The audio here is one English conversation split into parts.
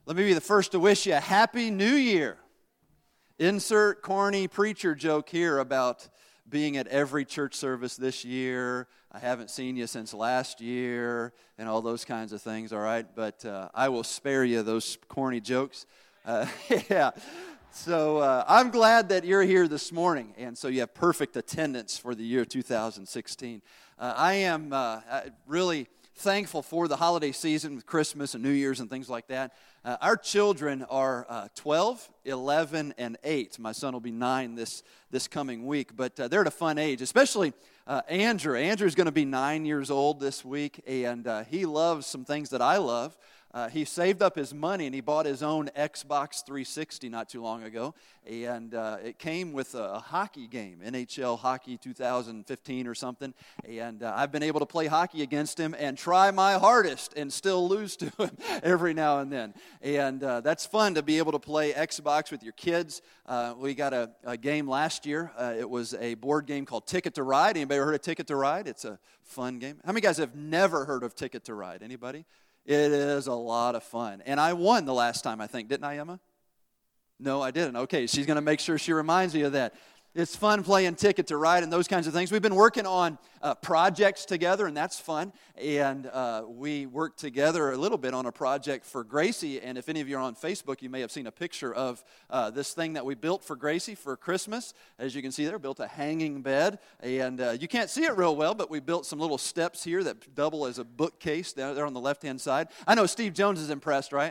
Let me be the first to wish you a happy new year. Insert corny preacher joke here about being at every church service this year. I haven't seen you since last year and all those kinds of things, all right? But I will spare you those corny jokes. Yeah. So I'm glad that you're here this morning, and so you have perfect attendance for the year 2016. I am really thankful for the holiday season with Christmas and New Year's and things like that. Our children are 12, 11, and 8. My son will be 9 this coming week, but they're at a fun age, especially Andrew. Andrew's going to be 9 years old this week, and he loves some things that I love. He saved up his money and he bought his own Xbox 360 not too long ago, and it came with a hockey game, NHL Hockey 2015 or something, and I've been able to play hockey against him and try my hardest and still lose to him every now and then, and that's fun to be able to play Xbox with your kids. We got a game last year. It was a board game called Ticket to Ride. Anybody ever heard of Ticket to Ride? It's a fun game. How many guys have never heard of Ticket to Ride? Anybody? It is a lot of fun. And I won the last time, I think. Didn't I, Emma? No, I didn't. Okay, she's going to make sure she reminds you of that. It's fun playing Ticket to Ride and those kinds of things. We've been working on projects together, and that's fun. And we worked together a little bit on a project for Gracie. And if any of you are on Facebook, you may have seen a picture of this thing that we built for Gracie for Christmas. As you can see there, built a hanging bed. And you can't see it real well, but we built some little steps here that double as a bookcase down there on the left-hand side. I know Steve Jones is impressed, right?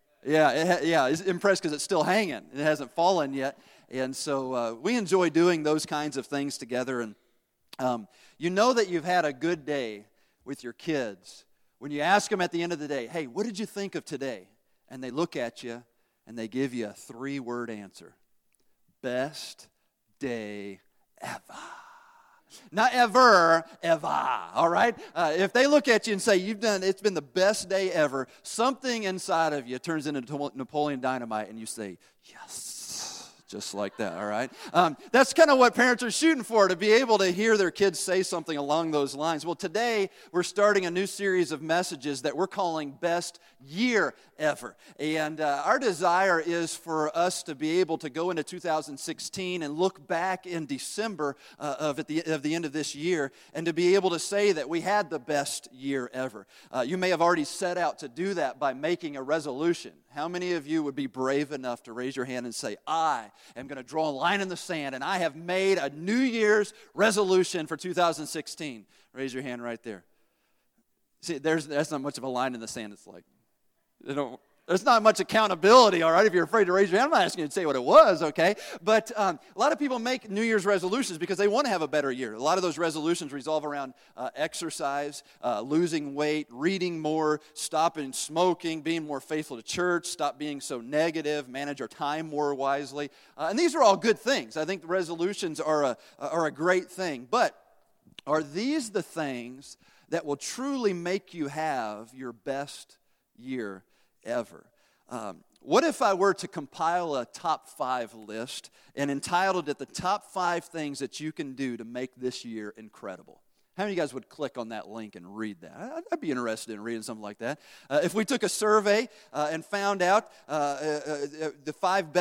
Yeah, he's impressed because it's still hanging. It hasn't fallen yet. And so we enjoy doing those kinds of things together. And you know that you've had a good day with your kids when you ask them at the end of the day, hey, what did you think of today? And they look at you and they give you a 3-word answer. Best day ever. Not ever, all right? If they look at you and say, it's been the best day ever, something inside of you turns into Napoleon Dynamite and you say, yes. Just like that, all right? That's kind of what parents are shooting for, to be able to hear their kids say something along those lines. Well, today we're starting a new series of messages that we're calling Best Year Ever. And our desire is for us to be able to go into 2016 and look back in December of the end of this year and to be able to say that we had the best year ever. You may have already set out to do that by making a resolution. How many of you would be brave enough to raise your hand and say, I am going to draw a line in the sand and I have made a New Year's resolution for 2016? Raise your hand right there. See, that's not much of a line in the sand. It's like, there's not much accountability, all right, if you're afraid to raise your hand. I'm not asking you to say what it was, okay? But a lot of people make New Year's resolutions because they want to have a better year. A lot of those resolutions revolve around exercise, losing weight, reading more, stopping smoking, being more faithful to church, stop being so negative, manage our time more wisely. And these are all good things. I think the resolutions are a great thing. But are these the things that will truly make you have your best year ever? What if I were to compile a top 5 list and entitled it the top 5 things that you can do to make this year incredible? How many of you guys would click on that link and read that? I'd be interested in reading something like that. If we took a survey and found out the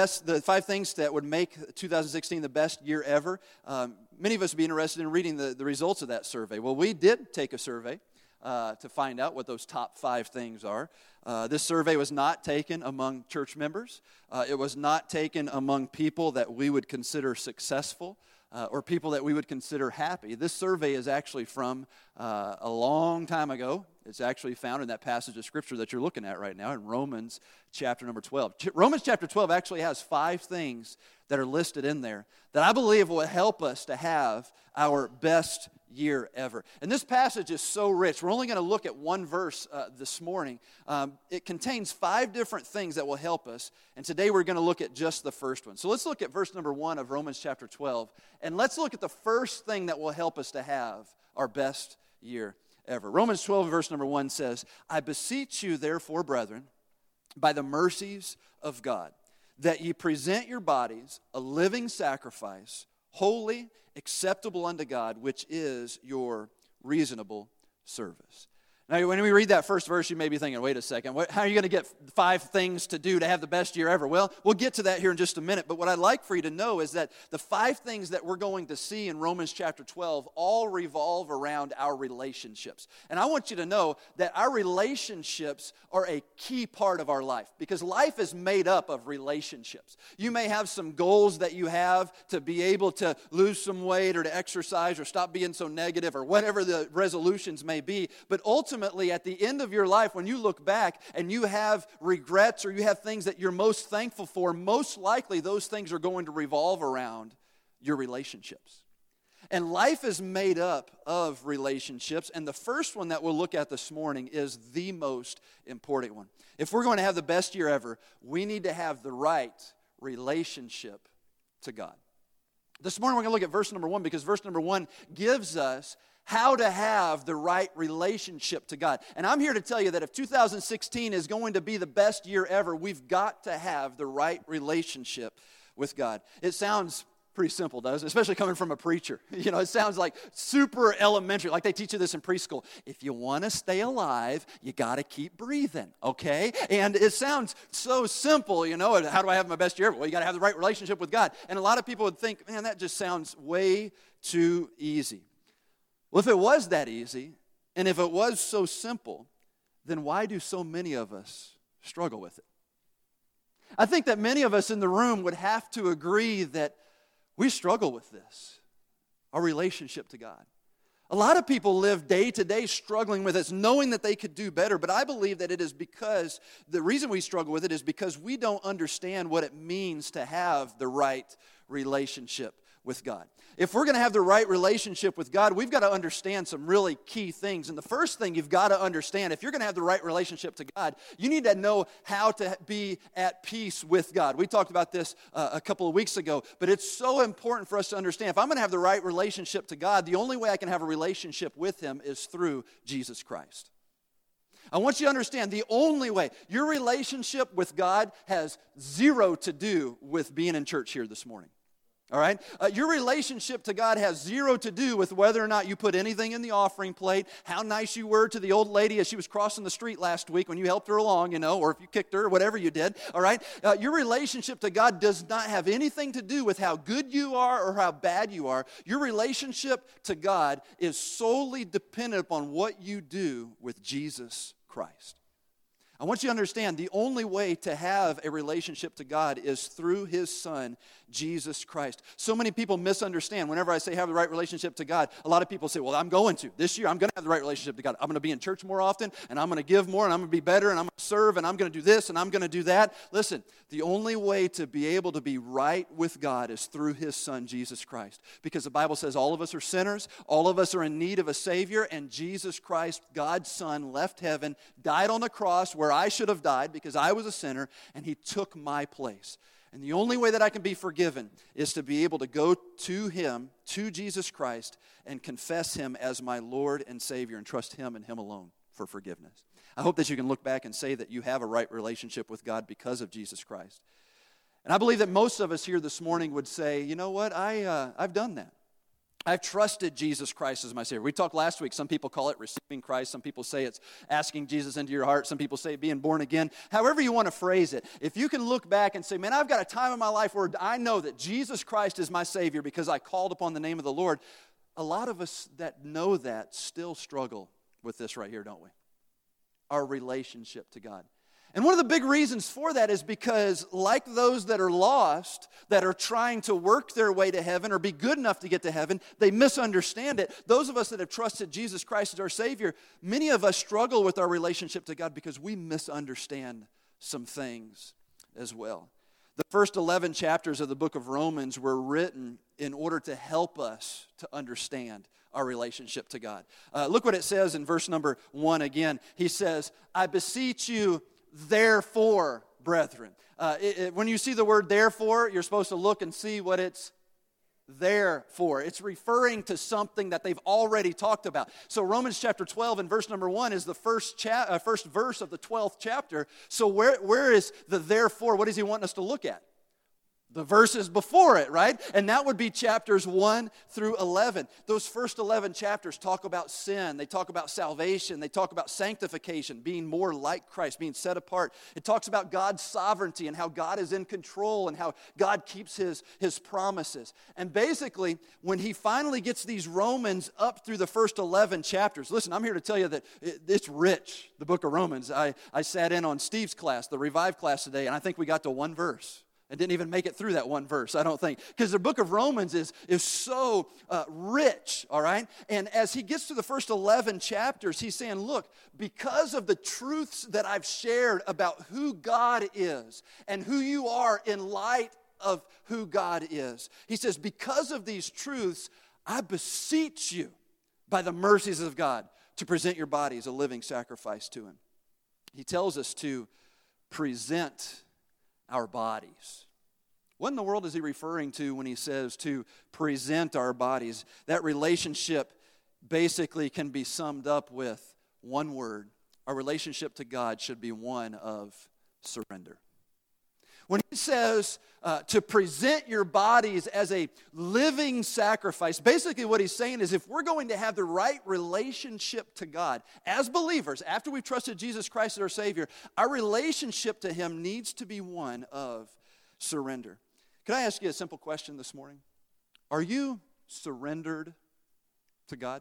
5 things that would make 2016 the best year ever, many of us would be interested in reading the results of that survey. Well, we did take a survey to find out what those top 5 things are. This survey was not taken among church members. It was not taken among people that we would consider successful or people that we would consider happy. This survey is actually from a long time ago. It's actually found in that passage of Scripture that you're looking at right now in Romans chapter number 12. Romans chapter 12 actually has 5 things that are listed in there that I believe will help us to have our best year ever. And this passage is so rich. We're only going to look at one verse this morning. It contains 5 different things that will help us. And today we're going to look at just the first one. So let's look at verse number 1 of Romans chapter 12. And let's look at the first thing that will help us to have our best year ever. Romans 12 verse number 1 says, I beseech you therefore, brethren, by the mercies of God, that ye present your bodies a living sacrifice, holy, acceptable unto God, which is your reasonable service. Now, when we read that first verse, you may be thinking, wait a second, how are you going to get 5 things to do to have the best year ever? Well, we'll get to that here in just a minute, but what I'd like for you to know is that the 5 things that we're going to see in Romans chapter 12 all revolve around our relationships. And I want you to know that our relationships are a key part of our life, because life is made up of relationships. You may have some goals that you have to be able to lose some weight or to exercise or stop being so negative or whatever the resolutions may be, but ultimately, at the end of your life, when you look back and you have regrets or you have things that you're most thankful for, most likely those things are going to revolve around your relationships. And life is made up of relationships, and the first one that we'll look at this morning is the most important one. If we're going to have the best year ever, we need to have the right relationship to God. This morning we're going to look at verse number 1, because verse number 1 gives us how to have the right relationship to God. And I'm here to tell you that if 2016 is going to be the best year ever, we've got to have the right relationship with God. It sounds pretty simple, doesn't it? Especially coming from a preacher. You know, it sounds like super elementary, like they teach you this in preschool. If you want to stay alive, you got to keep breathing, okay? And it sounds so simple, you know. How do I have my best year ever? Well, you got to have the right relationship with God. And a lot of people would think, man, that just sounds way too easy. Well, if it was that easy, and if it was so simple, then why do so many of us struggle with it? I think that many of us in the room would have to agree that we struggle with this, our relationship to God. A lot of people live day to day struggling with this, knowing that they could do better, but I believe that it is because, the reason we struggle with it is because we don't understand what it means to have the right relationship with God. If we're going to have the right relationship with God, we've got to understand some really key things. And the first thing you've got to understand, if you're going to have the right relationship to God, you need to know how to be at peace with God. We talked about this a couple of weeks ago, but it's so important for us to understand. If I'm going to have the right relationship to God, the only way I can have a relationship with Him is through Jesus Christ. I want you to understand, the only way, your relationship with God has zero to do with being in church here this morning. All right? Your relationship to God has zero to do with whether or not you put anything in the offering plate, how nice you were to the old lady as she was crossing the street last week when you helped her along, you know, or if you kicked her or whatever you did. All right? Your relationship to God does not have anything to do with how good you are or how bad you are. Your relationship to God is solely dependent upon what you do with Jesus Christ. I want you to understand, the only way to have a relationship to God is through His Son, Jesus Christ. So many people misunderstand. Whenever I say have the right relationship to God, a lot of people say, well, I'm going to. This year, I'm going to have the right relationship to God. I'm going to be in church more often, and I'm going to give more, and I'm going to be better, and I'm going to serve, and I'm going to do this, and I'm going to do that. Listen, the only way to be able to be right with God is through His Son, Jesus Christ. Because the Bible says all of us are sinners, all of us are in need of a Savior, and Jesus Christ, God's Son, left heaven, died on the cross where I should have died because I was a sinner, and He took my place. And the only way that I can be forgiven is to be able to go to Him, to Jesus Christ, and confess Him as my Lord and Savior and trust Him and Him alone for forgiveness. I hope that you can look back and say that you have a right relationship with God because of Jesus Christ. And I believe that most of us here this morning would say, you know what, I've done that. I've trusted Jesus Christ as my Savior. We talked last week, some people call it receiving Christ. Some people say it's asking Jesus into your heart. Some people say being born again. However you want to phrase it, if you can look back and say, man, I've got a time in my life where I know that Jesus Christ is my Savior because I called upon the name of the Lord, a lot of us that know that still struggle with this right here, don't we? Our relationship to God. And one of the big reasons for that is because, like those that are lost, that are trying to work their way to heaven or be good enough to get to heaven, they misunderstand it. Those of us that have trusted Jesus Christ as our Savior, many of us struggle with our relationship to God because we misunderstand some things as well. The first 11 chapters of the book of Romans were written in order to help us to understand our relationship to God. Look what it says in verse number 1 again. He says, I beseech you, therefore, brethren. When you see the word therefore, you're supposed to look and see what it's there for. It's referring to something that they've already talked about. So Romans chapter 12 and verse number 1 is the first verse of the 12th chapter. So where is the therefore? What is he wanting us to look at? the verses before it, right? And that would be chapters 1 through 11. Those first 11 chapters talk about sin. They talk about salvation. They talk about sanctification, being more like Christ, being set apart. It talks about God's sovereignty and how God is in control and how God keeps his promises. And basically, when he finally gets these Romans up through the first 11 chapters, listen, I'm here to tell you that it's rich, the book of Romans. I sat in on Steve's class, the Revive class today, and I think we got to one verse. And didn't even make it through that one verse, I don't think. Because the book of Romans is so rich, all right? And as he gets to the first 11 chapters, he's saying, look, because of the truths that I've shared about who God is and who you are in light of who God is, he says, because of these truths, I beseech you by the mercies of God to present your body as a living sacrifice to him. He tells us to present our bodies. What in the world is he referring to when he says to present our bodies? That relationship basically can be summed up with one word. Our relationship to God should be one of surrender. When he says to present your bodies as a living sacrifice, basically what he's saying is if we're going to have the right relationship to God as believers, after we've trusted Jesus Christ as our Savior, our relationship to him needs to be one of surrender. Can I ask you a simple question this morning? Are you surrendered to God?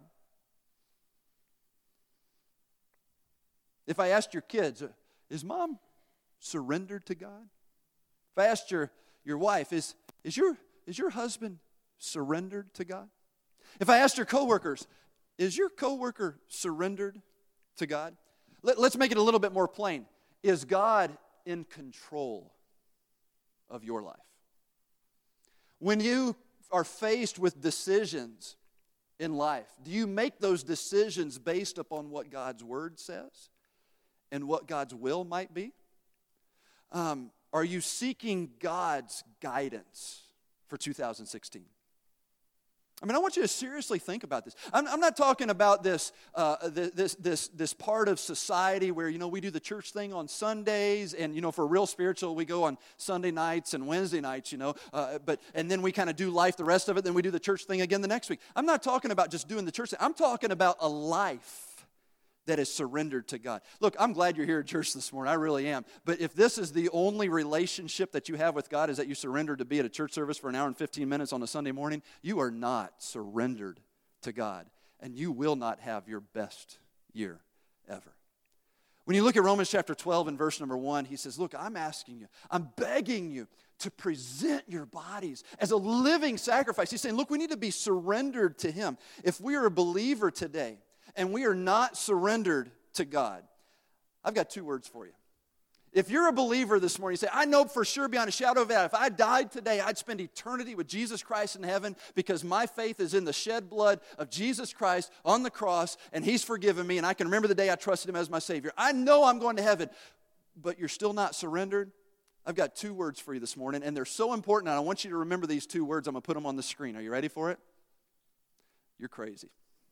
If I asked your kids, is mom surrendered to God? If I asked your wife, is your husband surrendered to God? If I asked your coworkers, is your coworker surrendered to God? Let's make it a little bit more plain. Is God in control of your life? When you are faced with decisions in life, do you make those decisions based upon what God's word says and what God's will might be? Are you seeking God's guidance for 2016? I mean, I want you to seriously think about this. I'm not talking about this part of society where, we do the church thing on Sundays, and, for real spiritual, we go on Sunday nights and Wednesday nights, and then we kind of do life the rest of it, then we do the church thing again the next week. I'm not talking about just doing the church thing. I'm talking about a life that is surrendered to God. Look, I'm glad you're here at church this morning. I really am. But if this is the only relationship that you have with God is that you surrender to be at a church service for an hour and 15 minutes on a Sunday morning, you are not surrendered to God. And you will not have your best year ever. When you look at Romans chapter 12 and verse number 1, he says, look, I'm asking you, I'm begging you to present your bodies as a living sacrifice. He's saying, look, we need to be surrendered to him. If we are a believer today, and we are not surrendered to God, I've got two words for you. If you're a believer this morning, you say, I know for sure beyond a shadow of a doubt, if I died today, I'd spend eternity with Jesus Christ in heaven because my faith is in the shed blood of Jesus Christ on the cross, and he's forgiven me, and I can remember the day I trusted him as my Savior. I know I'm going to heaven, but you're still not surrendered. I've got two words for you this morning, and they're so important, and I want you to remember these two words. I'm going to put them on the screen. Are you ready for it? You're crazy.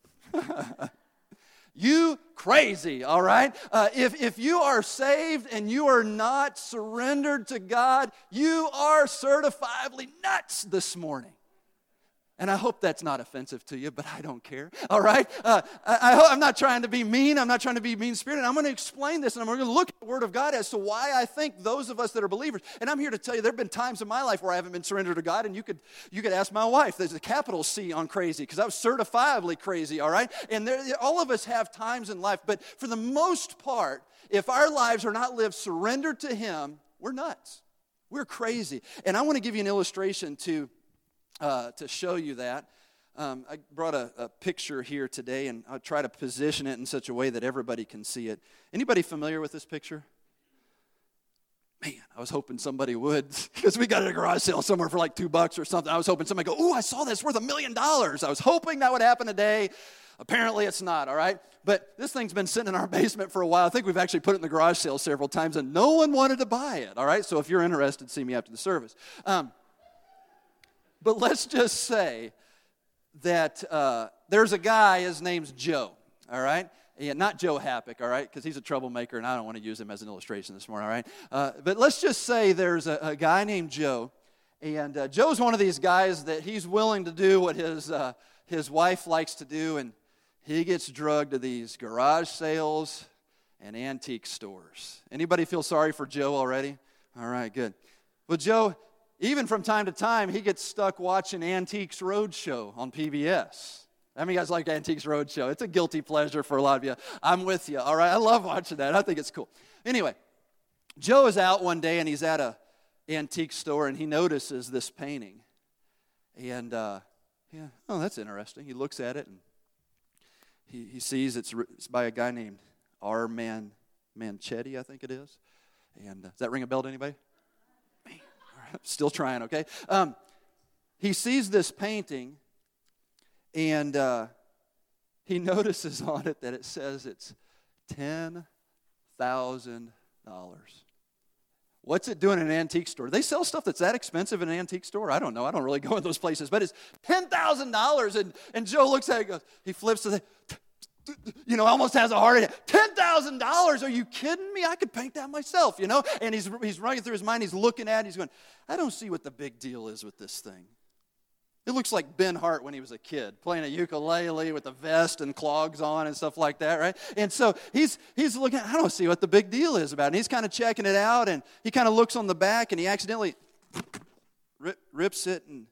You crazy, all right? If you are saved and you are not surrendered to God, you are certifiably nuts this morning. And I hope that's not offensive to you, but I don't care, all right? I'm not trying to be mean. I'm not trying to be mean-spirited. I'm going to explain this, and I'm going to look at the Word of God as to why I think those of us that are believers, and I'm here to tell you there have been times in my life where I haven't been surrendered to God, and you could ask my wife. There's a capital C on crazy because I was certifiably crazy, all right? And all of us have times in life, but for the most part, if our lives are not lived surrendered to Him, we're nuts. We're crazy. And I want to give you an illustration to show you that. I brought a picture here today, and I'll try to position it in such a way that everybody can see it. Anybody familiar with this picture? Man, I was hoping somebody would, because we got it at a garage sale somewhere for like $2 or something. I was hoping somebody would go, I saw this, worth $1 million. I was hoping that would happen today. Apparently it's not, all right? But this thing's been sitting in our basement for a while. I think we've actually put it in the garage sale several times, and no one wanted to buy it, all right? So if you're interested, see me after the service. But let's just say that there's a guy, his name's Joe, all right? Yeah, not Joe Happick, all right, because he's a troublemaker, and I don't want to use him as an illustration this morning, all right? But let's just say there's a guy named Joe, And Joe's one of these guys that he's willing to do what his wife likes to do, and he gets drugged to these garage sales and antique stores. Anybody feel sorry for Joe already? All right, good. Well, Joe, even from time to time, he gets stuck watching Antiques Roadshow on PBS. How many of you guys like Antiques Roadshow? It's a guilty pleasure for a lot of you. I'm with you, all right? I love watching that. I think it's cool. Anyway, Joe is out one day, and he's at a antique store, and he notices this painting. And, oh, that's interesting. He looks at it, and he sees it's by a guy named R. Manchetti, I think it is. And does that ring a bell to anybody? Man, all right, still trying, okay? He sees this painting, and he notices on it that it says it's $10,000. What's it doing in an antique store? Do they sell stuff that's that expensive in an antique store? I don't know. I don't really go in those places. But it's $10,000. And Joe looks at it and goes, he flips to the, almost has a heart attack. $10,000? Are you kidding me? I could paint that myself, And he's running through his mind. He's looking at it. He's going, I don't see what the big deal is with this thing. It looks like Ben Hart when he was a kid, playing a ukulele with a vest and clogs on and stuff like that, right? And so he's looking, I don't see what the big deal is about it. And he's kind of checking it out, and he kind of looks on the back, and he accidentally rips it, and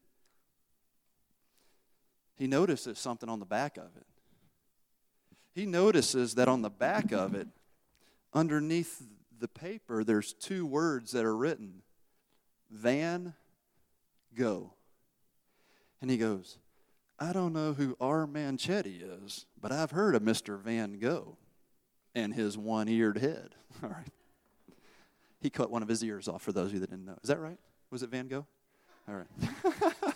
he notices something on the back of it. He notices that on the back of it, underneath the paper, there's two words that are written, Van Gogh. And he goes, I don't know who R. Manchetti is, but I've heard of Mr. Van Gogh and his one-eared head. All right. He cut one of his ears off, for those of you that didn't know. Is that right? Was it Van Gogh? All right.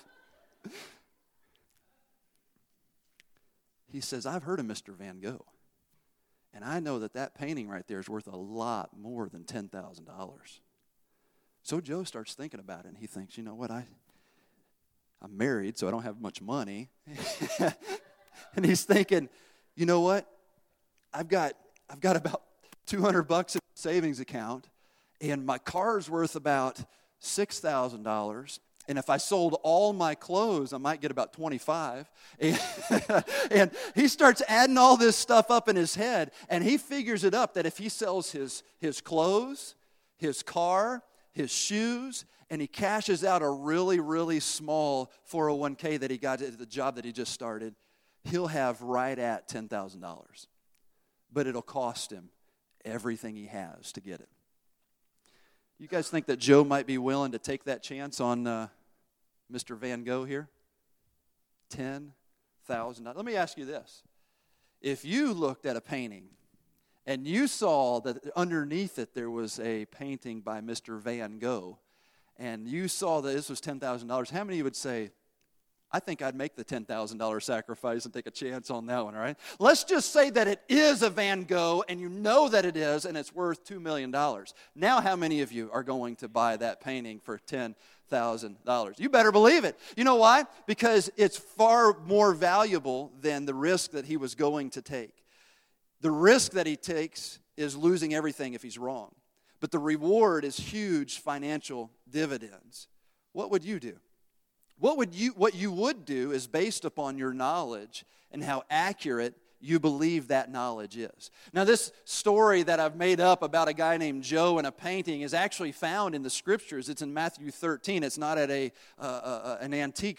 He says, I've heard of Mr. Van Gogh, and I know that painting right there is worth a lot more than $10,000. So Joe starts thinking about it, and he thinks, you know what, I'm married, so I don't have much money. And he's thinking, you know what? I've got about $200 in the savings account, and my car's worth about $6,000. And if I sold all my clothes, I might get about $25. And he starts adding all this stuff up in his head, and he figures it up that if he sells his clothes, his car, his shoes, and he cashes out a really, really small 401k that he got at the job that he just started, he'll have right at $10,000. But it'll cost him everything he has to get it. You guys think that Joe might be willing to take that chance on Mr. Van Gogh here? $10,000. Let me ask you this. If you looked at a painting and you saw that underneath it there was a painting by Mr. Van Gogh, and you saw that this was $10,000, how many of you would say, I think I'd make the $10,000 sacrifice and take a chance on that one, all right? Let's just say that it is a Van Gogh, and you know that it is, and it's worth $2 million. Now how many of you are going to buy that painting for $10,000? You better believe it. You know why? Because it's far more valuable than the risk that he was going to take. The risk that he takes is losing everything if he's wrong. But the reward is huge financial dividends. What would you do? What you would do is based upon your knowledge and how accurate you believe that knowledge is. Now, this story that I've made up about a guy named Joe and a painting is actually found in the Scriptures. It's in Matthew 13. It's not at an antique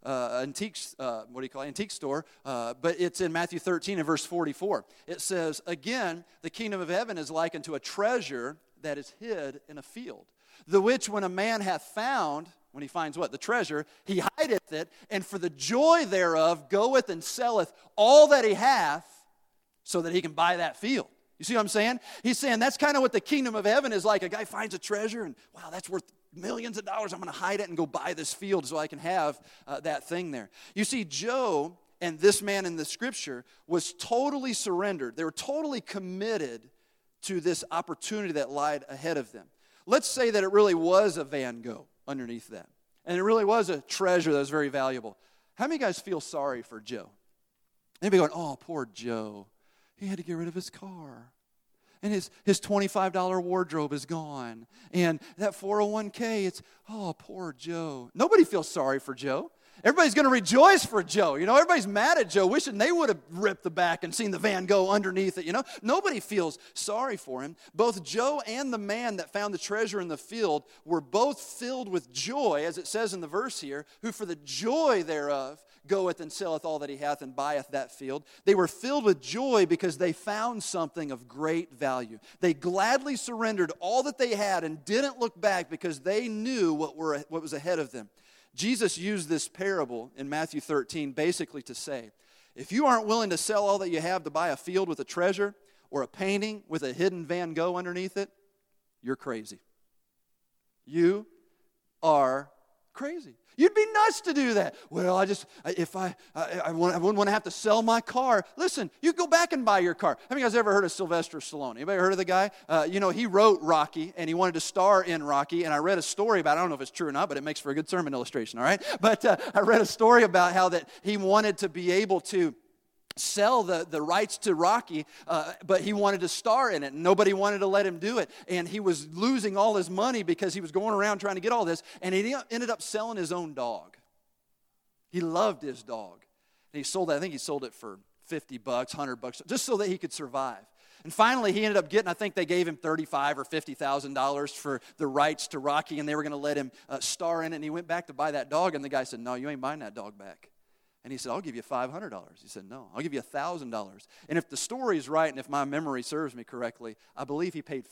store, but it's in Matthew 13 and verse 44. It says, again, the kingdom of heaven is likened to a treasure that is hid in a field, the which when a man hath found, when he finds what? The treasure, he hideth it, and for the joy thereof goeth and selleth all that he hath, so that he can buy that field. You see what I'm saying? He's saying that's kind of what the kingdom of heaven is like. A guy finds a treasure, and wow, that's worth millions of dollars. I'm going to hide it and go buy this field so I can have that thing there. You see, Joe and this man in the Scripture was totally surrendered. They were totally committed to this opportunity that lied ahead of them. Let's say that it really was a Van Gogh underneath that. And it really was a treasure that was very valuable. How many of you guys feel sorry for Joe? Anybody going, oh, poor Joe. He had to get rid of his car. And his $25 wardrobe is gone. And that 401k, it's, oh, poor Joe. Nobody feels sorry for Joe. Everybody's going to rejoice for Joe. Everybody's mad at Joe, wishing they would have ripped the back and seen the van go underneath it. Nobody feels sorry for him. Both Joe and the man that found the treasure in the field were both filled with joy, as it says in the verse here, who for the joy thereof goeth and selleth all that he hath and buyeth that field. They were filled with joy because they found something of great value. They gladly surrendered all that they had and didn't look back because they knew what was ahead of them. Jesus used this parable in Matthew 13 basically to say, if you aren't willing to sell all that you have to buy a field with a treasure or a painting with a hidden Van Gogh underneath it, you're crazy. You are crazy. You'd be nuts to do that. Well, I wouldn't want to have to sell my car. Listen, you go back and buy your car. How many of you guys ever heard of Sylvester Stallone? Anybody heard of the guy? He wrote Rocky, and he wanted to star in Rocky, and I read a story about it. I don't know if it's true or not, but it makes for a good sermon illustration, all right? But I read a story about how that he wanted to be able to sell the rights to Rocky, but he wanted to star in it. Nobody wanted to let him do it. And he was losing all his money because he was going around trying to get all this. And he ended up selling his own dog. He loved his dog. And he sold it, I think he sold it for $50, $100, just so that he could survive. And finally, he ended up getting, I think they gave him $35,000 or $50,000 for the rights to Rocky, and they were going to let him star in it. And he went back to buy that dog, and the guy said, no, you ain't buying that dog back. And he said, I'll give you $500. He said, no, I'll give you $1,000. And if the story is right and if my memory serves me correctly, I believe he paid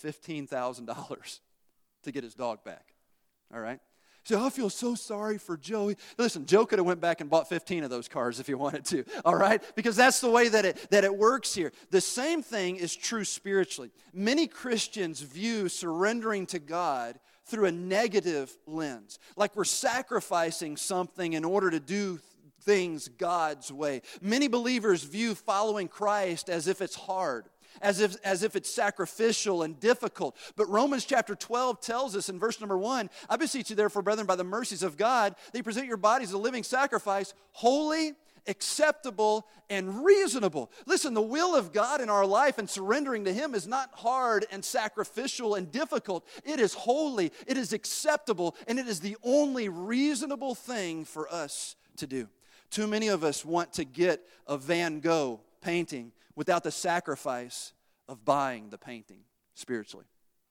$15,000 to get his dog back. All right? So I feel so sorry for Joe. Listen, Joe could have went back and bought 15 of those cars if he wanted to, all right? Because that's the way that it works here. The same thing is true spiritually. Many Christians view surrendering to God through a negative lens, like we're sacrificing something in order to do things God's way. Many believers view following Christ as if it's hard, as if it's sacrificial and difficult. But Romans chapter 12 tells us in verse number 1, I beseech you therefore, brethren, by the mercies of God, that you present your bodies a living sacrifice, holy, acceptable, and reasonable. Listen, the will of God in our life and surrendering to Him is not hard and sacrificial and difficult. It is holy, it is acceptable, and it is the only reasonable thing for us to do. Too many of us want to get a Van Gogh painting without the sacrifice of buying the painting spiritually.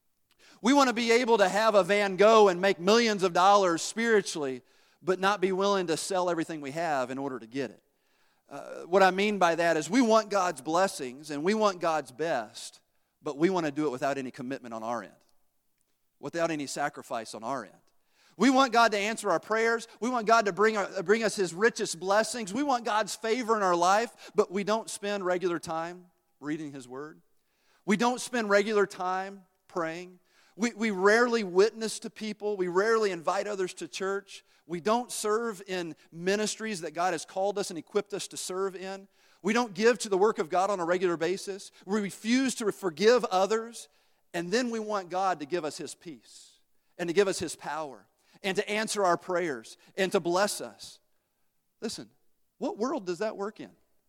We want to be able to have a Van Gogh and make millions of dollars spiritually, but not be willing to sell everything we have in order to get it. What I mean by that is we want God's blessings and we want God's best, but we want to do it without any commitment on our end, without any sacrifice on our end. We want God to answer our prayers. We want God to bring us His richest blessings. We want God's favor in our life, but we don't spend regular time reading His Word. We don't spend regular time praying. We rarely witness to people. We rarely invite others to church. We don't serve in ministries that God has called us and equipped us to serve in. We don't give to the work of God on a regular basis. We refuse to forgive others. And then we want God to give us His peace and to give us His power and to answer our prayers, and to bless us. Listen, what world does that work in?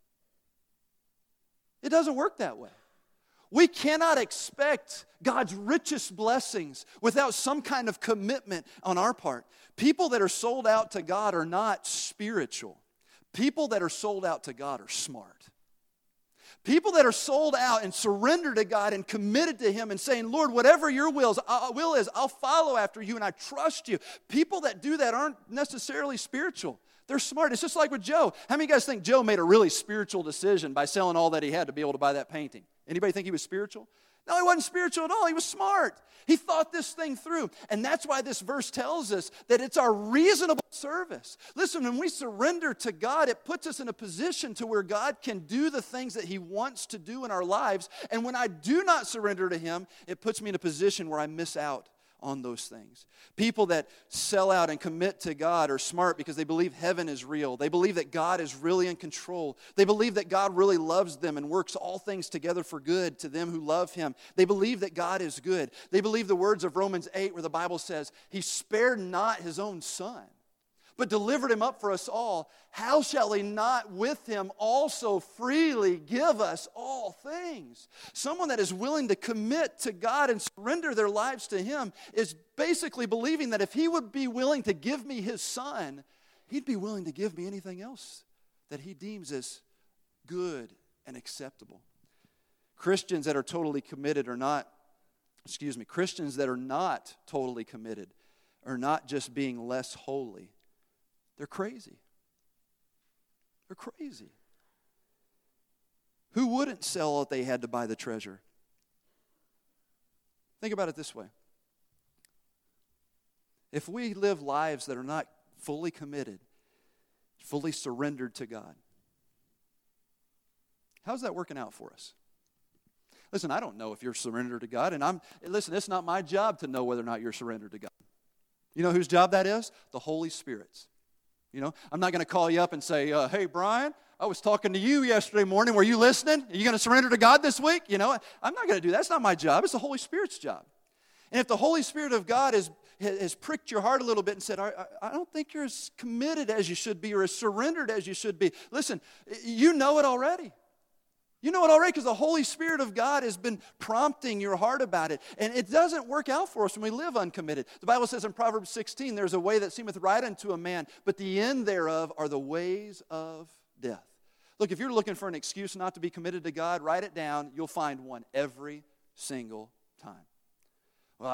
It doesn't work that way. We cannot expect God's richest blessings without some kind of commitment on our part. People that are sold out to God are not spiritual. People that are sold out to God are smart. People that are sold out and surrendered to God and committed to Him and saying, Lord, whatever your will is, I'll follow after you and I trust you. People that do that aren't necessarily spiritual. They're smart. It's just like with Joe. How many of you guys think Joe made a really spiritual decision by selling all that he had to be able to buy that painting? Anybody think he was spiritual? No, he wasn't spiritual at all. He was smart. He thought this thing through. And that's why this verse tells us that it's our reasonable service. Listen, when we surrender to God, it puts us in a position to where God can do the things that He wants to do in our lives. And when I do not surrender to Him, it puts me in a position where I miss out on those things. People that sell out and commit to God are smart because they believe heaven is real. They believe that God is really in control. They believe that God really loves them and works all things together for good to them who love Him. They believe that God is good. They believe the words of Romans 8 where the Bible says, He spared not His own Son, but delivered him up for us all, how shall he not with him also freely give us all things? Someone that is willing to commit to God and surrender their lives to him is basically believing that if he would be willing to give me his son, he'd be willing to give me anything else that he deems as good and acceptable. Christians that are totally committed Christians that are not totally committed are not just being less holy. They're crazy. They're crazy. Who wouldn't sell what they had to buy the treasure? Think about it this way. If we live lives that are not fully committed, fully surrendered to God, how's that working out for us? Listen, I don't know if you're surrendered to God, and it's not my job to know whether or not you're surrendered to God. You know whose job that is? The Holy Spirit's. You know, I'm not going to call you up and say, hey, Brian, I was talking to you yesterday morning. Were you listening? Are you going to surrender to God this week? You know, I'm not going to do that. That's not my job. It's the Holy Spirit's job. And if the Holy Spirit of God has pricked your heart a little bit and said, I don't think you're as committed as you should be or as surrendered as you should be. Listen, you know it already. You know it already because the Holy Spirit of God has been prompting your heart about it. And it doesn't work out for us when we live uncommitted. The Bible says in Proverbs 16, there's a way that seemeth right unto a man, but the end thereof are the ways of death. Look, if you're looking for an excuse not to be committed to God, write it down. You'll find one every single time. Well,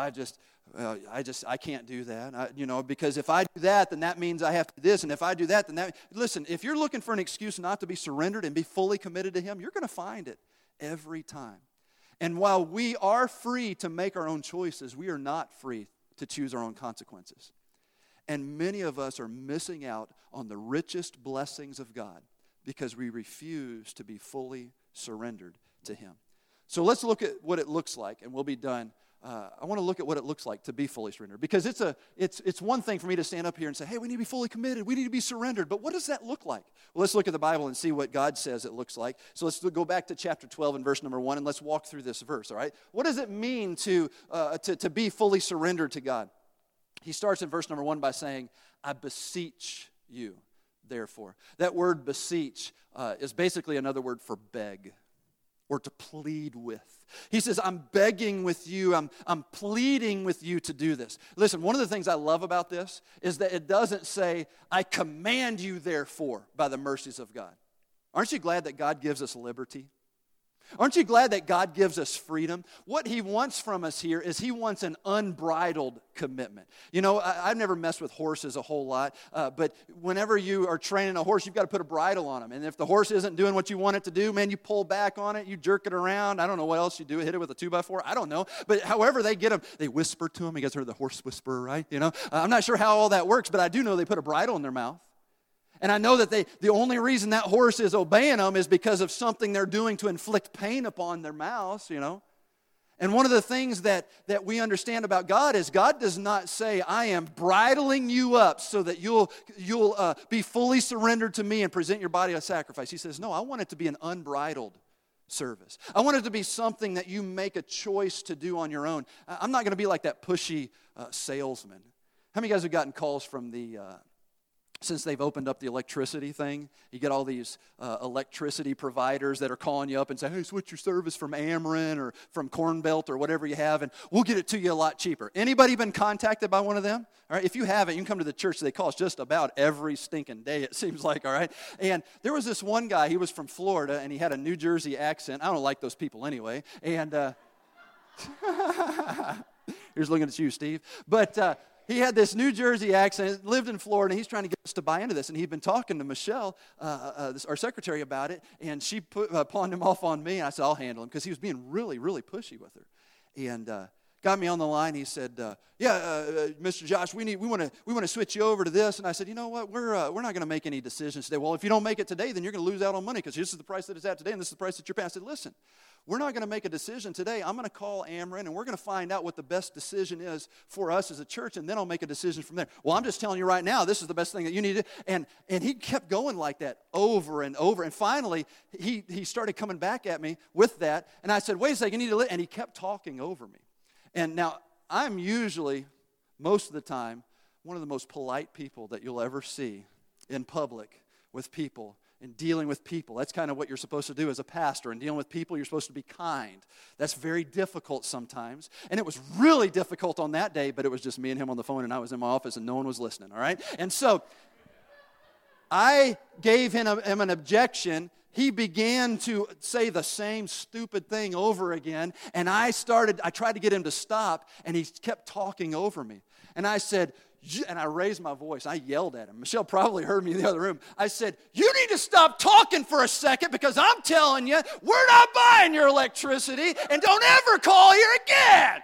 I can't do that, because if I do that, then that means I have to do this, and if I do that, then that. Listen, if you're looking for an excuse not to be surrendered and be fully committed to him, you're going to find it every time. And while we are free to make our own choices, we are not free to choose our own consequences. And many of us are missing out on the richest blessings of God because we refuse to be fully surrendered to him. So let's look at what it looks like, and we'll be done. I want to look at what it looks like to be fully surrendered, because it's one thing for me to stand up here and say, hey, we need to be fully committed, we need to be surrendered, but what does that look like? Well, let's look at the Bible and see what God says it looks like. So let's go back to chapter 12 and verse number 1, and let's walk through this verse, all right? What does it mean to be fully surrendered to God? He starts in verse number 1 by saying, I beseech you, therefore. That word beseech is basically another word for beg, or to plead with. He says, I'm begging with you, I'm pleading with you to do this. Listen, one of the things I love about this is that it doesn't say, I command you therefore by the mercies of God. Aren't you glad that God gives us liberty? Aren't you glad that God gives us freedom? What he wants from us here is he wants an unbridled commitment. You know, I've never messed with horses a whole lot, but whenever you are training a horse, you've got to put a bridle on them. And if the horse isn't doing what you want it to do, man, you pull back on it, you jerk it around. I don't know what else you do, hit it with a 2x4. I don't know. But however they get them, they whisper to them. You guys heard the horse whisperer, right? You know, I'm not sure how all that works, but I do know they put a bridle in their mouth. And I know that the only reason that horse is obeying them is because of something they're doing to inflict pain upon their mouths, you know. And one of the things that we understand about God is God does not say, I am bridling you up so that you'll be fully surrendered to me and present your body as a sacrifice. He says, no, I want it to be an unbridled service. I want it to be something that you make a choice to do on your own. I'm not going to be like that pushy salesman. How many of you guys have gotten calls from since they've opened up the electricity thing, you get all these electricity providers that are calling you up and say, hey, switch your service from Ameren or from Corn Belt or whatever you have, and we'll get it to you a lot cheaper. Anybody been contacted by one of them? All right, if you haven't, you can come to the church. They call us just about every stinking day, it seems like, all right? And there was this one guy, he was from Florida, and he had a New Jersey accent. I don't like those people anyway. And here's looking at you, Steve. But he had this New Jersey accent, lived in Florida, and he's trying to get us to buy into this. And he'd been talking to Michelle, our secretary, about it, and she pawned him off on me, and I said, I'll handle him, because he was being really, really pushy with her. And got me on the line. He said, Mr. Josh, we want to switch you over to this. And I said, you know what, we're not going to make any decisions today. Well, if you don't make it today, then you're going to lose out on money, because this is the price that it's at today, and this is the price that you're paying. I said, listen, we're not going to make a decision today. I'm going to call Ameren, and we're going to find out what the best decision is for us as a church, and then I'll make a decision from there. Well, I'm just telling you right now, this is the best thing that you need to do. And he kept going like that over and over. And finally, he started coming back at me with that. And I said, wait a second, you need to and he kept talking over me. And now, I'm usually, most of the time, one of the most polite people that you'll ever see in public with people and dealing with people. That's kind of what you're supposed to do as a pastor. And dealing with people, you're supposed to be kind. That's very difficult sometimes. And it was really difficult on that day, but it was just me and him on the phone, and I was in my office, and no one was listening, all right? And so I gave him an objection. He began to say the same stupid thing over again, and I tried to get him to stop, and he kept talking over me. And I said, and I raised my voice. I yelled at him. Michelle probably heard me in the other room. I said, you need to stop talking for a second, because I'm telling you, we're not buying your electricity, and don't ever call here again.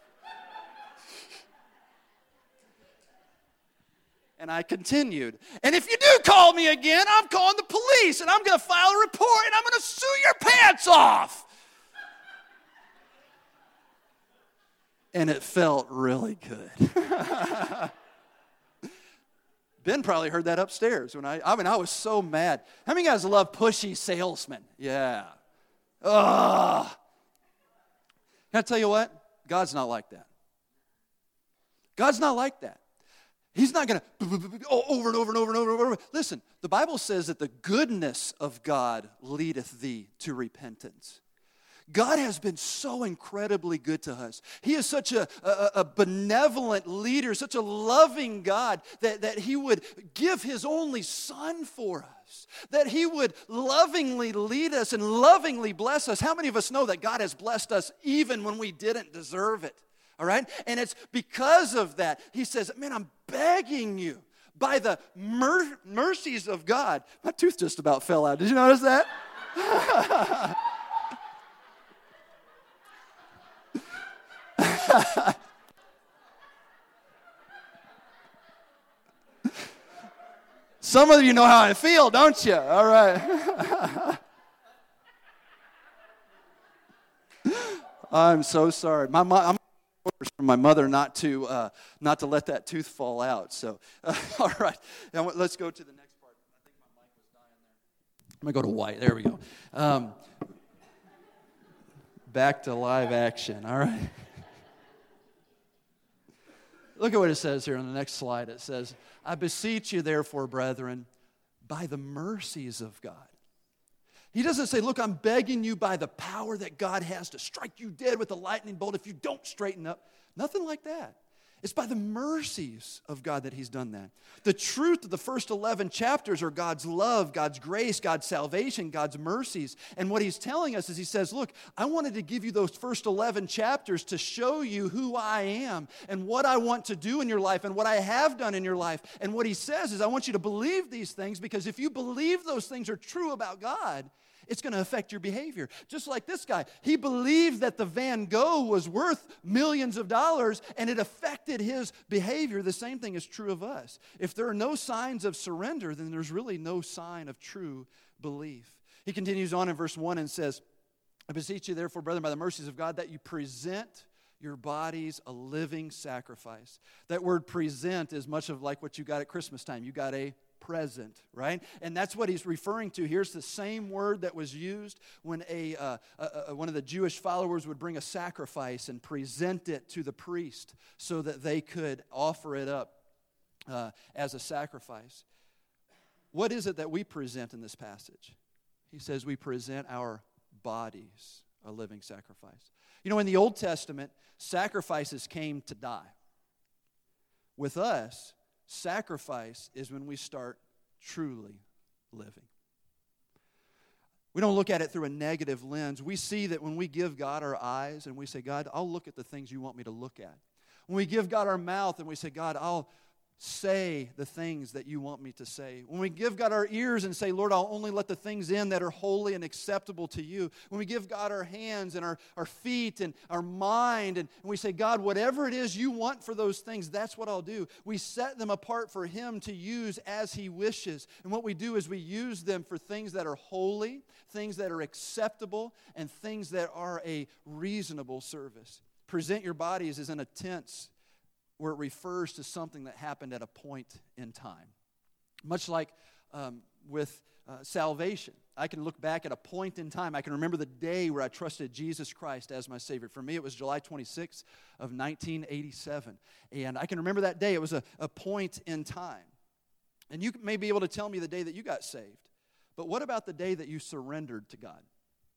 And I continued. And if you do call me again, I'm calling the police, and I'm going to file a report, and I'm going to sue your pants off. And it felt really good. Ben probably heard that upstairs when I was so mad. How many guys love pushy salesmen? Yeah. Ugh. Can I tell you what? God's not like that. God's not like that. He's not going to over and over and over and over and over. Listen, the Bible says that the goodness of God leadeth thee to repentance. God has been so incredibly good to us. He is such a benevolent leader, such a loving God, that He would give His only Son for us, that He would lovingly lead us and lovingly bless us. How many of us know that God has blessed us even when we didn't deserve it? All right? And it's because of that. He says, man, I'm begging you by the mercies of God. My tooth just about fell out. Did you notice that? Some of you know how I feel, don't you? All right. I'm so sorry. I'm orders from my mother not to let that tooth fall out. So, all right. Now, let's go to the next part. I think my mic was dying there. I'm going to go to white. There we go. Back to live action. All right. Look at what it says here on the next slide. It says, I beseech you, therefore, brethren, by the mercies of God. He doesn't say, look, I'm begging you by the power that God has to strike you dead with a lightning bolt if you don't straighten up. Nothing like that. It's by the mercies of God that He's done that. The truth of the first 11 chapters are God's love, God's grace, God's salvation, God's mercies. And what He's telling us is He says, look, I wanted to give you those first 11 chapters to show you who I am and what I want to do in your life and what I have done in your life. And what He says is, I want you to believe these things, because if you believe those things are true about God, it's going to affect your behavior. Just like this guy. He believed that the Van Gogh was worth millions of dollars, and it affected his behavior. The same thing is true of us. If there are no signs of surrender, then there's really no sign of true belief. He continues on in verse 1 and says, I beseech you, therefore, brethren, by the mercies of God, that you present your bodies a living sacrifice. That word present is much of like what you got at Christmas time. You got a present, right? And that's what he's referring to. Here's the same word that was used when one of the Jewish followers would bring a sacrifice and present it to the priest so that they could offer it up as a sacrifice. What is it that we present in this passage? He says we present our bodies a living sacrifice. You know, in the Old Testament, sacrifices came to die. With us, sacrifice is when we start truly living. We don't look at it through a negative lens. We see that when we give God our eyes and we say, God, I'll look at the things you want me to look at. When we give God our mouth and we say, God, I'll say the things that you want me to say. When we give God our ears and say, Lord, I'll only let the things in that are holy and acceptable to you. When we give God our hands and our feet and our mind, and we say, God, whatever it is you want for those things, that's what I'll do. We set them apart for Him to use as He wishes. And what we do is we use them for things that are holy, things that are acceptable, and things that are a reasonable service. Present your bodies is in a tense where it refers to something that happened at a point in time. Much like with salvation. I can look back at a point in time. I can remember the day where I trusted Jesus Christ as my Savior. For me, it was July 26th of 1987. And I can remember that day. It was a point in time. And you may be able to tell me the day that you got saved. But what about the day that you surrendered to God?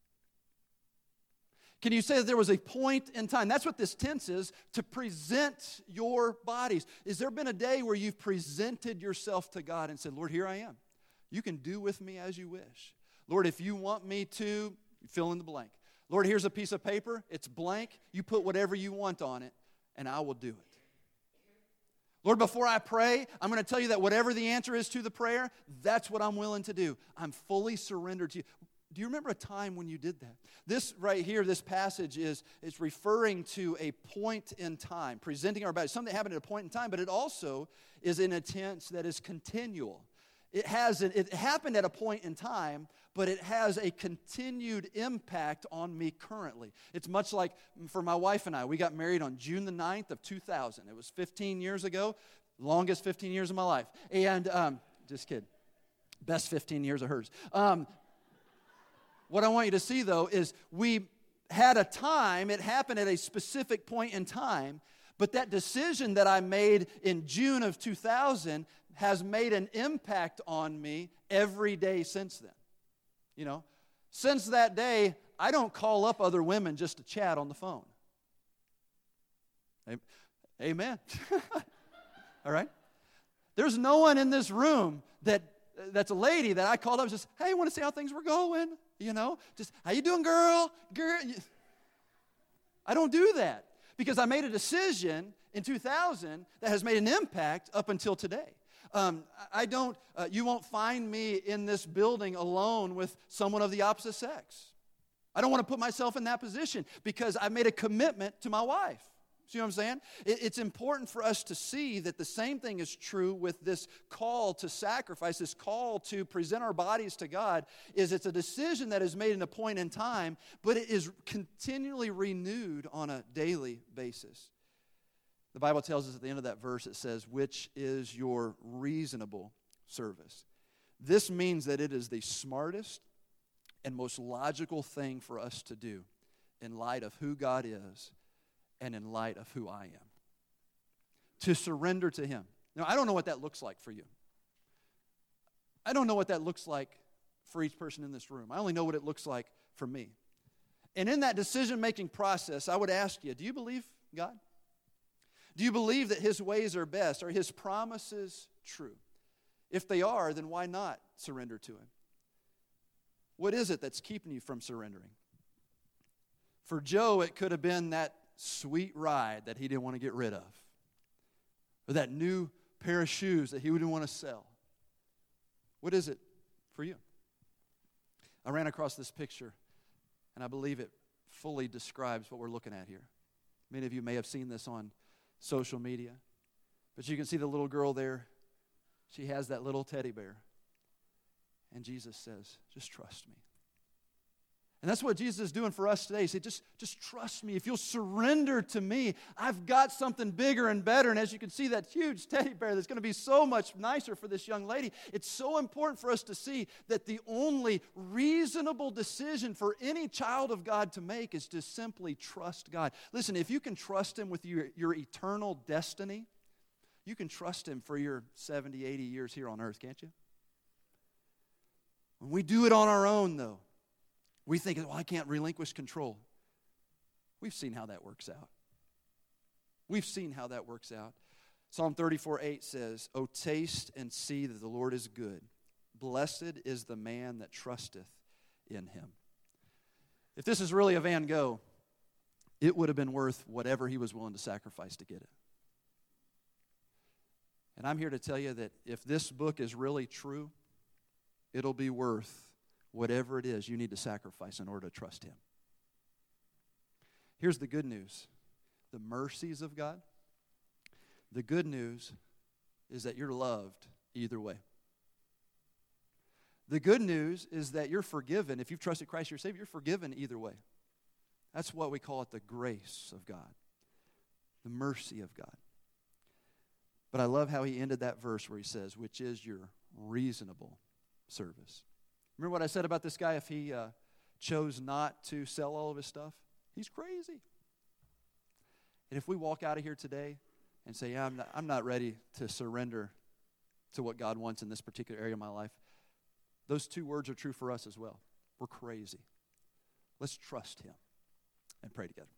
Can you say that there was a point in time? That's what this tense is, to present your bodies. Has there been a day where you've presented yourself to God and said, Lord, here I am. You can do with me as you wish. Lord, if you want me to, fill in the blank. Lord, here's a piece of paper. It's blank. You put whatever you want on it, and I will do it. Lord, before I pray, I'm going to tell you that whatever the answer is to the prayer, that's what I'm willing to do. I'm fully surrendered to you. Do you remember a time when you did that? This right here, this passage is referring to a point in time, presenting our bodies. Something happened at a point in time, but it also is in a tense that is continual. It happened at a point in time, but it has a continued impact on me currently. It's much like for my wife and I. We got married on June the 9th of 2000. It was 15 years ago, longest 15 years of my life. And just kidding. Best 15 years of hers. What I want you to see, though, is we had a time, it happened at a specific point in time, but that decision that I made in June of 2000 has made an impact on me every day since then. You know, since that day, I don't call up other women just to chat on the phone. Amen. All right? There's no one in this room that's a lady that I called up and says, hey, I want to see how things were going. You know, just, how you doing, girl? I don't do that because I made a decision in 2000 that has made an impact up until today. You won't find me in this building alone with someone of the opposite sex. I don't want to put myself in that position because I made a commitment to my wife. See what I'm saying? It's important for us to see that the same thing is true with this call to sacrifice, this call to present our bodies to God, is it's a decision that is made in a point in time, but it is continually renewed on a daily basis. The Bible tells us at the end of that verse, it says, which is your reasonable service. This means that it is the smartest and most logical thing for us to do in light of who God is and in light of who I am. To surrender to Him. Now, I don't know what that looks like for you. I don't know what that looks like for each person in this room. I only know what it looks like for me. And in that decision-making process, I would ask you, do you believe God? Do you believe that His ways are best? Are His promises true? If they are, then why not surrender to Him? What is it that's keeping you from surrendering? For Joe, it could have been that sweet ride that he didn't want to get rid of, or that new pair of shoes that he wouldn't want to sell. What is it for you? I ran across this picture, and I believe it fully describes what we're looking at here. Many of you may have seen this on social media, but you can see the little girl there. She has that little teddy bear, and Jesus says, just trust me. And that's what Jesus is doing for us today. He said, just trust me. If you'll surrender to me, I've got something bigger and better. And as you can see, that huge teddy bear that's going to be so much nicer for this young lady. It's so important for us to see that the only reasonable decision for any child of God to make is to simply trust God. Listen, if you can trust Him with your eternal destiny, you can trust Him for your 70, 80 years here on earth, can't you? When we do it on our own, though, we think, well, I can't relinquish control. We've seen how that works out. We've seen how that works out. Psalm 34:8 says, "O taste and see that the Lord is good. Blessed is the man that trusteth in Him." If this is really a Van Gogh, it would have been worth whatever he was willing to sacrifice to get it. And I'm here to tell you that if this book is really true, it'll be worth whatever it is you need to sacrifice in order to trust Him. Here's the good news. The mercies of God. The good news is that you're loved either way. The good news is that you're forgiven. If you've trusted Christ your Savior, you're forgiven either way. That's what we call it, the grace of God. The mercy of God. But I love how he ended that verse where he says, which is your reasonable service. Remember what I said about this guy if he chose not to sell all of his stuff? He's crazy. And if we walk out of here today and say, yeah, I'm not ready to surrender to what God wants in this particular area of my life, those two words are true for us as well. We're crazy. Let's trust him and pray together.